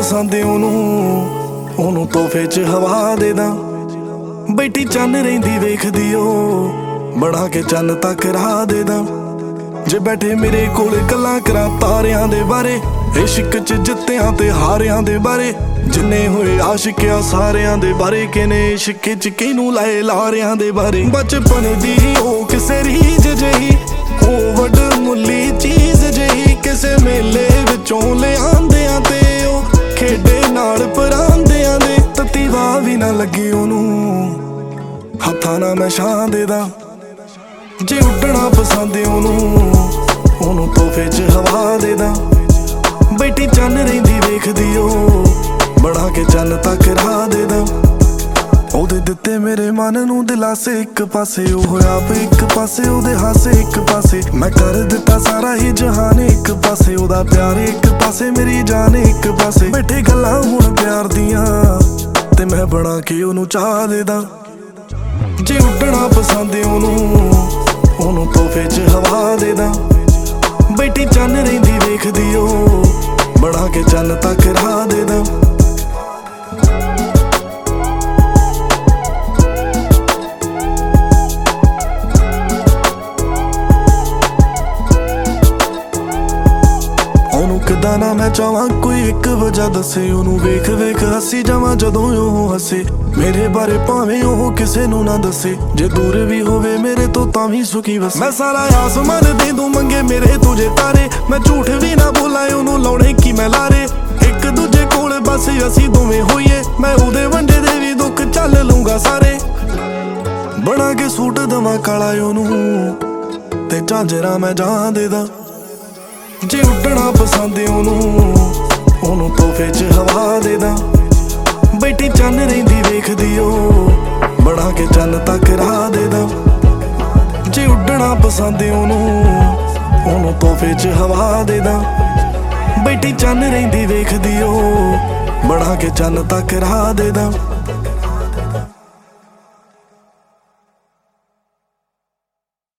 ਪਸੰਦ ਉਹਨੂੰ ਤੋਹਫੇ 'ਚ ਹਵਾ ਦੇ ਦਾਂ। ਬੈਠੀ ਚੰਨ ਰਹਿੰਦੀ ਵੇਖਦੀ ਉਹ ਬਣਾ ਕੇ ਚੰਨ ਤੱਕ ਰਾਹ ਦੇ ਦਾਂ। ਜੇ ਬੈਠੇ ਮੇਰੇ ਕੋਲ ਗੱਲਾਂ ਕਰਾਂ ਤਾਰਿਆਂ ਦੇ ਬਾਰੇ, ਇਸ਼ਕ 'ਚ ਜਿੱਤਿਆਂ ਤੇ ਹਾਰਿਆਂ ਦੇ ਬਾਰੇ, ਜਿੰਨੇ ਹੋਏ ਆਸ਼ਿਕਿਆ ਸਾਰਿਆਂ ਦੇ ਬਾਰੇ, ਕਿਨੇ ਇਸ਼ਕ 'ਚ ਕਿਹਨੂੰ ਲਾਏ ਲਾਰਿਆਂ ਦੇ ਬਾਰੇ। ਬਚਪਨ ਦੀ ਉਹ ਕਿਸੇ ਰੀਝ ਜਿਹੀ, ਉਹ ਵੱਡ ਮੁੱਲੀ ਚੀਜ਼ ਜਿਹੀ, ਕਿਸੇ ਮੇਲੇ ਵਿੱਚੋਂ ਲਿਆਂਦਿਆਂ ਤੇ ਉਹ ਖੇਡੇ ਨਾਲ ਪਰਾਂਦਿਆਂ ਦੇ। ਤੱਤੀ ਵਾਹ ਵੀ ਨਾ ਲੱਗੀ ਉਹਨੂੰ, ਹੱਥਾਂ ਨਾਲ ਮੈਂ ਛਾਂ ਦੇ ਦਾਂ। ਜੇ ਉੱਡਣਾ ਪਸੰਦ ਉਹਨੂੰ ਤੋਹਫੇ 'ਚ ਹਵਾ ਦੇ ਦਾਂ। ਬੈਠੀ ਚੰਨ ਰਹਿੰਦੀ ਵੇਖਦੀ ਉਹ ਬਣਾ ਕੇ ਚੰਨ ਤੱਕ ਰਾਹ ਦੇ ਦਾਂ। ਉਹਦੇ ਦਿੱਤੇ ਮੇਰੇ ਮਨ ਨੂੰ ਦਿਲਾਸੇ, ਇੱਕ ਪਾਸੇ ਉਹ ਆਪ ਇੱਕ ਪਾਸੇ ਉਹਦੇ ਹਾਸੇ ਇੱਕ ਪਾਸੇ, ਮੈਂ ਕਰ ਦਿੱਤਾ ਸਾਰਾ ਹੀ ਜਹਾਨ ਇੱਕ ਪਾਸੇ, ਉਹਦਾ ਪਿਆਰ ਇੱਕ ਪਾਸੇ ਮੇਰੀ ਜਾਨ ਇੱਕ ਪਾਸੇ। ਬੈਠੇ ਗੱਲਾਂ ਹੁਣ ਪਿਆਰ ਦੀਆਂ ਤੇ ਮੈਂ ਬਣਾ ਕੇ ਉਹਨੂੰ ਚਾਹ ਦੇ ਦਾਂ। ਜੇ ਉੱਡਣਾ ਪਸੰਦ ਉਹਨੂੰ ਤੋਹਫੇ 'ਚ ਹਵਾ ਦੇ ਦਾਂ। ਬੈਠੀ ਚੰਨ ਰਹਿੰਦੀ ਵੇਖਦੀ ਉਹ ਬਣਾ ਕੇ ਚੰਨ ਤੱਕ ਰਾਹ ਦੇ ਦਾਂ। ਉਹਨੂੰ ਕਿੱਦਾਂ ਨਾ ਮੈਂ ਚਾਹਾਂ ਕੋਈ ਇੱਕ ਵਜ੍ਹਾ ਦੱਸੇ, ਉਹਨੂੰ ਵੇਖ ਵੇਖ ਹੱਸੀ ਜਾਵਾਂ ਜਦੋਂ ਉਹ ਹੱਸੇ। ਮੇਰੇ ਬਾਰੇ ਭਾਵੇਂ ਉਹ ਕਿਸੇ ਨੂੰ ਨਾ ਦੱਸੇ, ਜੇ ਦੂਰ ਵੀ ਹੋਵੇ ਮੇਰੇ ਤੋਂ ਤਾਂ ਵੀ ਸੁਖੀ ਵਸੇ। ਮੈਂ ਸਾਰਾ ਆਸਮਾਨ ਦੇ ਦੂੰ ਮੰਗੇ ਮੇਰੇ ਤੁਝੇ ਤਾਰੇ, ਮੈਂ ਝੂਠ ਵੀ ਨਾ ਬੋਲਾਂ ਉਹਨੂੰ ਲਾਉਣੇ ਕੀ ਮੈਂ ਲਾਰੇ। ਇੱਕ ਦੂਜੇ ਕੋਲ ਬਸ ਅਸੀਂ ਦੋਵੇਂ ਹੋਈਏ, ਮੈਂ ਉਹਦੇ ਵੰਡੇ ਦੇ ਵੀ ਦੁੱਖ ਚੱਲ ਲੂੰਗਾ ਸਾਰੇ। ਬਣਾ ਕੇ ਸੂਟ ਦਵਾਂ ਕਾਲਾ ਉਹਨੂੰ ਤੇ ਝਾਂਜਰਾਂ ਮੈਂ ਜਾਨ ਦੇ ਦਾਂ। ਜੇ ਉੱਡਣਾ ਪਸੰਦ ਉਹਨੂੰ ਤੋਹਫੇ 'ਚ ਹਵਾ ਦੇ ਦਾਂ। ਬੈਠੀ ਚੰਨ ਰਹਿੰਦੀ ਵੇਖਦੀ ਉਹ ਬਣਾ ਕੇ ਚੰਨ ਤੱਕ ਰਾਹ ਦੇ ਦਾਂ। ਜੇ ਉੱਡਣਾ ਪਸੰਦ ਉਹਨੂੰ ਤੋਹਫੇ 'ਚ ਹਵਾ ਦੇ ਦਾਂ। ਬੈਠੀ ਚੰਨ ਰਹਿੰਦੀ ਵੇਖਦੀ ਉਹ ਬਣਾ ਕੇ ਚੰਨ ਤੱਕ ਰਾਹ ਦੇ ਦਾਂ।